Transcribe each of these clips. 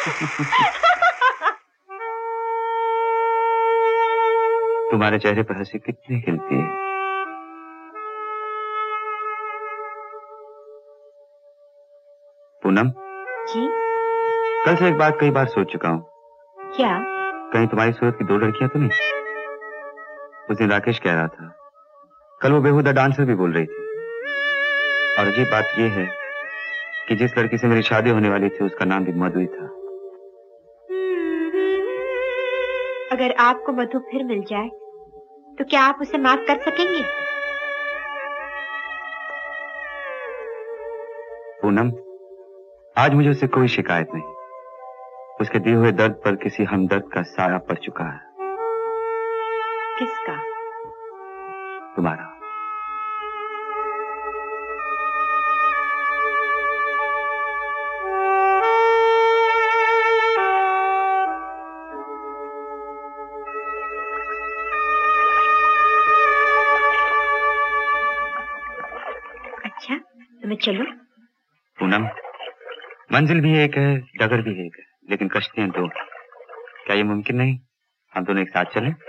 तुम्हारे चेहरे पर हंसी कितनी खिलती है। पूनम जी? कल से एक बात कई बार सोच चुका हूँ। क्या? कहीं तुम्हारी सूरत की 2 लड़कियां तो नहीं? उस दिन राकेश कह रहा था, कल वो बेहुदा डांसर भी बोल रही थी। और अजीब बात यह है कि जिस लड़की से मेरी शादी होने वाली थी उसका नाम भी मधु ही था। अगर आपको मधु फिर मिल जाए तो क्या आप उसे माफ कर सकेंगे? पूनम, आज मुझे उससे कोई शिकायत नहीं। उसके दिए हुए दर्द पर किसी हमदर्द का साया पड़ चुका है। किसका? तुम्हारा। अच्छा, तो मैं चलूं? पूनम, मंजिल भी एक है, डगर भी एक है, लेकिन कश्तियां 2। क्या ये मुमकिन नहीं हम दोनों एक साथ चलें?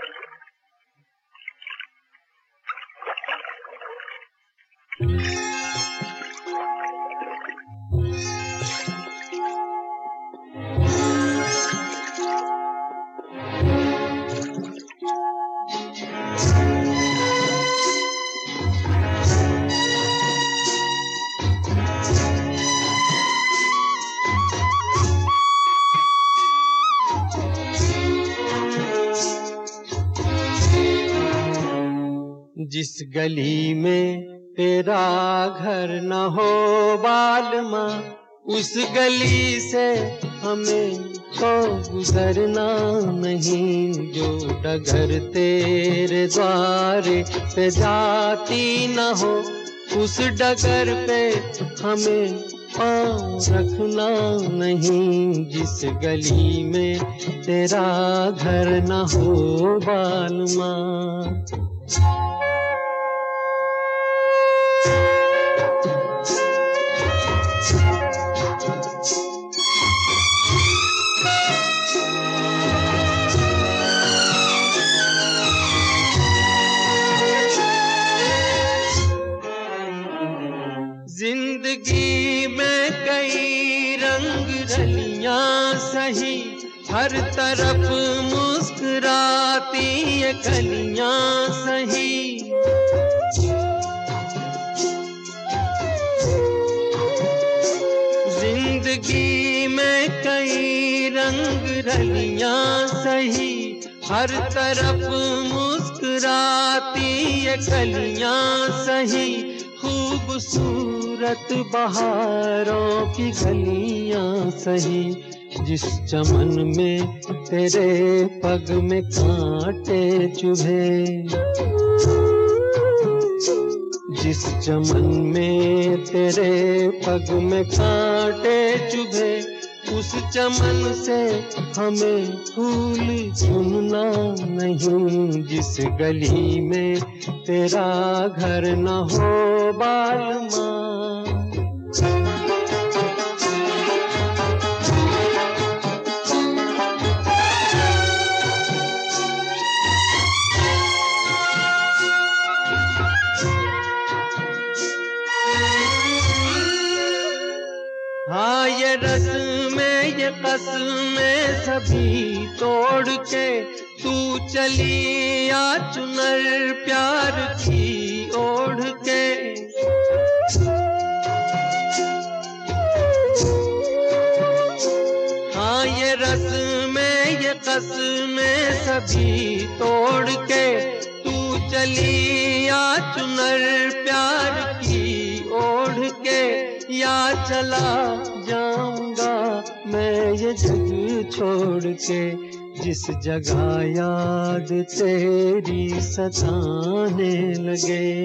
जिस गली में तेरा घर न हो बालमा, उस गली से हमें तो गुजरना नहीं। जो डगर तेरे द्वारे पे जाती न हो, उस डगर पे हमें पाँव रखना नहीं। जिस गली में तेरा घर न हो बालमा। जिंदगी में कई रंग रलियां सही, हर तरफ मुस्कुराती ये कलियां सही। जिंदगी में कई रंग रलियां सही, हर तरफ मुस्कुराती ये कलियां सही। खूबसूरत बहारों की गलियां सही, जिस चमन में तेरे पग में कांटे चुभे। जिस चमन में तेरे पग में कांटे चुभे, उस चमन से हमें फूल चुनना नहीं। जिस गली में तेरा घर न हो बालमा। हाँ, ये रस्में ये कसमें सभी तोड़ के तू चली आ चुनर प्यार की ओढ़ के। हाँ, ये रस्में ये कसमें सभी तोड़ के तू चली आ चुनर प्यार की ओढ़ के। या चला जाऊंगा मैं ये जग छोड़ के, जिस जगह याद तेरी सताने लगे।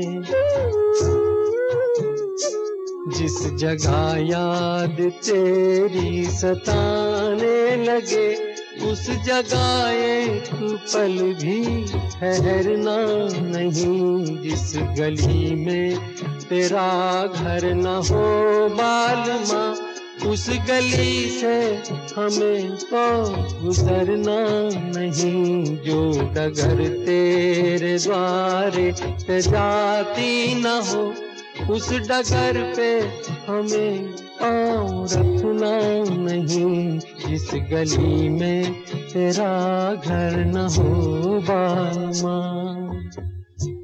जिस जगह याद तेरी सताने लगे, उस जगह एक पल भी ठहरना नहीं। जिस गली में तेरा घर न हो बालमा, उस गली से हमें तो गुजरना नहीं, जो डगर तेरे द्वारे पे जाती न हो, उस डगर पे हमें पाँव रखना नहीं, जिस गली में तेरा घर न हो बालमा।